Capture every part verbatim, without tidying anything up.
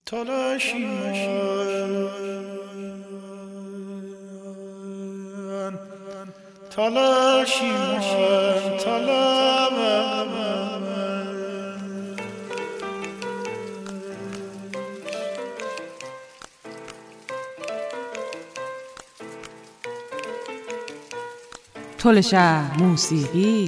تلاشیمان تلاشیمان طلبم تلشه موسیقی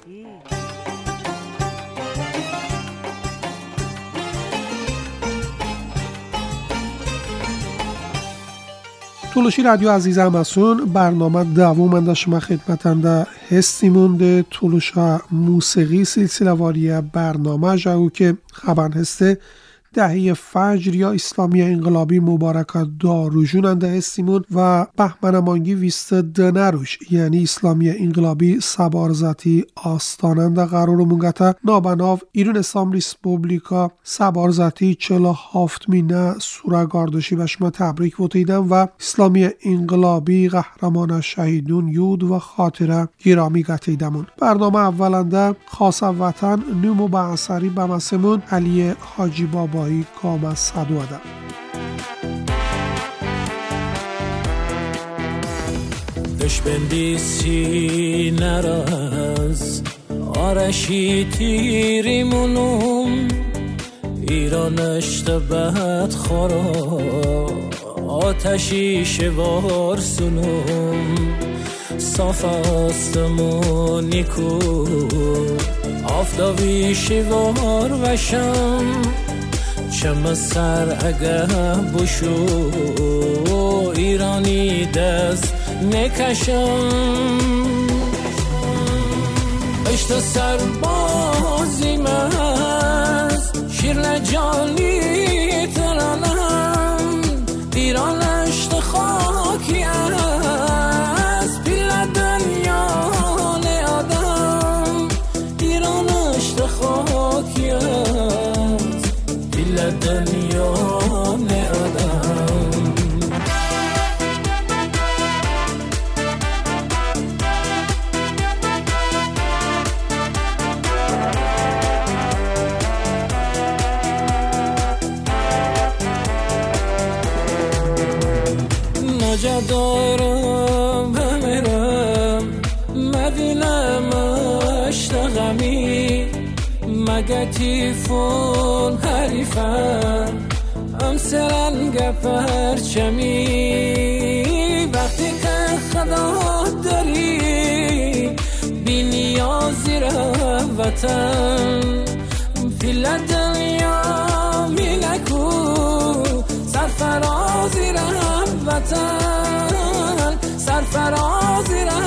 تولوشی رادیو عزیز همسون برنامه دوم شما خدمتنده هستیمون ده تولوشا موسیقی سلسله واری برنامه جاو که خبر هسته دهه فجر یا اسلامی انقلابی مبارکه داروجوننده هستیمون و بهمنمانگی ویست دنروش یعنی اسلامی انقلابی سبارزتی آستاننده قرار مونگتا نابناو ایرون اسلام ریسپوبلیکا سبارزتی چلا هفت مینه سورگاردشی بشما تبریک بوتیدن و اسلامی انقلابی قهرمان شهیدون یود و خاطره گرامی گتیدمون. برنامه اولنده خاص وطن نمو به اثری بمسمون علی حاجی بابا کام صدو ادم دشبندی سینه را از آرشی تیریمونم ایران اشتبهت خورا آتشی شوار سنوم صاف آستمونی کو آفتابی شوار وشم چم سر اگه بشو ایرانی دست نکشم اشت سربازی مست شیر لجالی ترانم ایران اشت خاکی است پیل دنیا آدم ایران اشت خاکی است پیل دنیا آدم نجا دارم بمیرم مدینم اشتغمی مگه تیفون حریفم امسرنگ پرچمی وقتی که خدا داری بی نیازی را وطن فیل دنیا می نکو سرفرازی را وطن سرفرازی را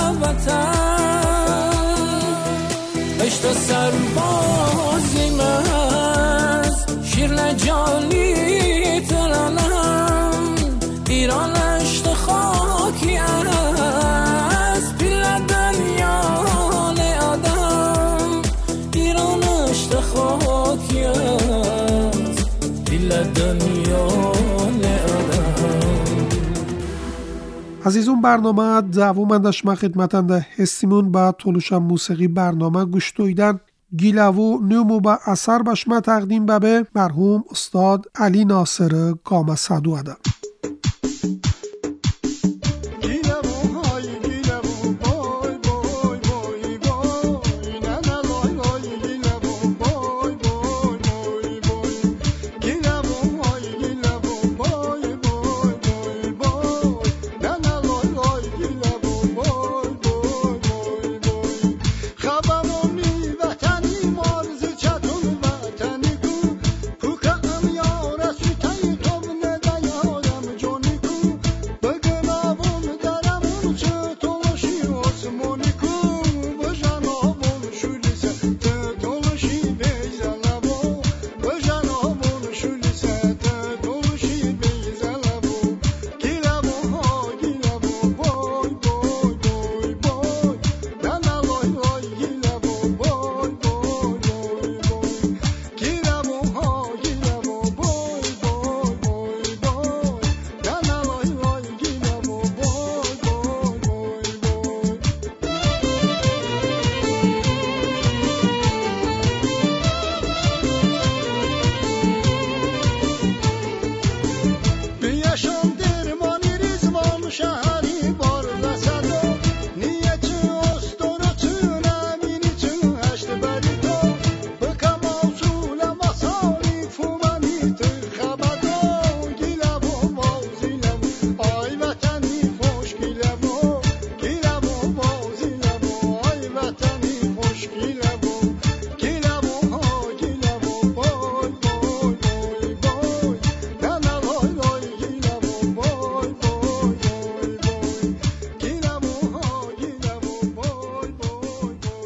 وطن اشت سربازی مست شیر لجالی ترانم ایران اشت خاکی است پیل دنیا آدم ایران اشت خاکی است پیل دنیا عزیزون برنامه دومندش ما خدمتنده هستیمون با تولوشم موسیقی برنامه گوش دویدن گیلوو نمو با اثر بشما تقدیم به مرحوم استاد علی ناصر کام صدو ادم. Yara sütayı tovne da yara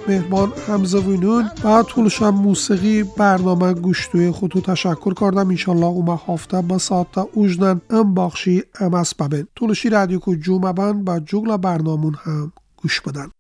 مهربان همزوینون و طولشم موسیقی برنامه گوشتوی خودتو تشکر کردم. انشالله اومه هفته با ساعت اوجدن ام باخشی ام اسبابن طولشی رادیو کو جومبن با جوگل برنامون هم گوش بدن.